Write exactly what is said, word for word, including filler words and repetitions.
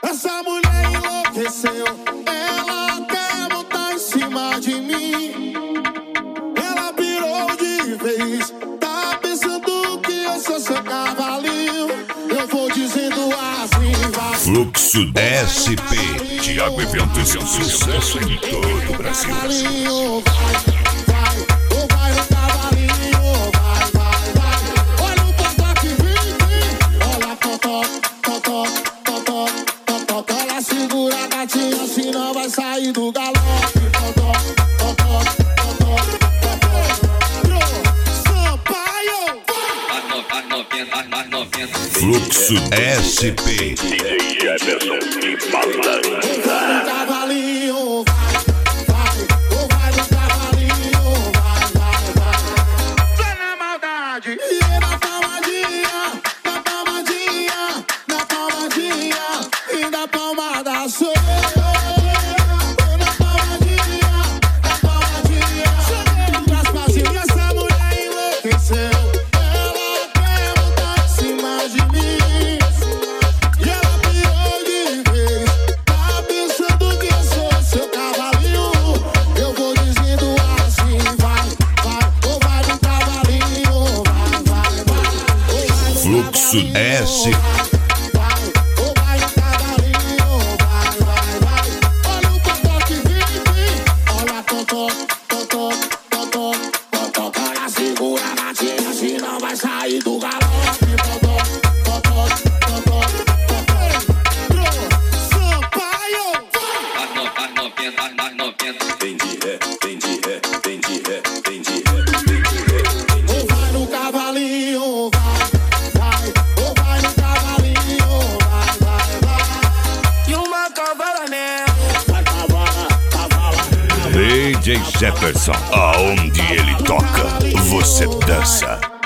Essa mulher enlouqueceu, ela quer montar em cima de mim. Ela pirou de vez, tá pensando que eu sou seu cavalinho. Eu vou dizendo assim, vai. Fluxo S P, Thiago Eventos é um sucesso em todo o Brasil. Cavalinho, vai, vai, ou vai no cavalinho, vai, vai, vai. Olha o totó que vem, vem. Olha totó, totó, totó, totó. Ela segura a gatinha, senão vai sair do galope. Totó, totó, totó, totó. Sampaio, vai. Fluxo S P, D J Jefferson e Balança. Cavalinho, vai, vai, ou vai no cavalinho, vai, vai, vai. Só na maldade. E na palmadinha, na palmadinha, na palmadinha, e na palmada sou eu. Na palmadinha, na palmadinha, chegando pras passinhas, essa mulher enlouqueceu. Ela quer montar em cima de mim. E ela pirou de vez, tá pensando que eu sou seu cavalinho. Eu vou dizendo assim, vai, vai, ou vai no cavalinho, vai, vai, vai. Ou vai no Fluxo cavalinho, S. vai, ou vai no cavalinho, vai, vai, vai. Olha o totó que vem, vem. Olha totó, totó, totó, totó. Olha, segura a gatinha, senão vai sair do galope. Totó, totó, totó, totó. Sampaio, Vem de ré, vem de ré, vem de ré, vem de ré, vem de ré, vem de ou vai no cavalinho, vai, vai, ou vai no cavalinho, vai, vai, vai. E uma cavala mesmo. Vai, cavala, cavala. D J Jefferson, aonde ele toca, você dança.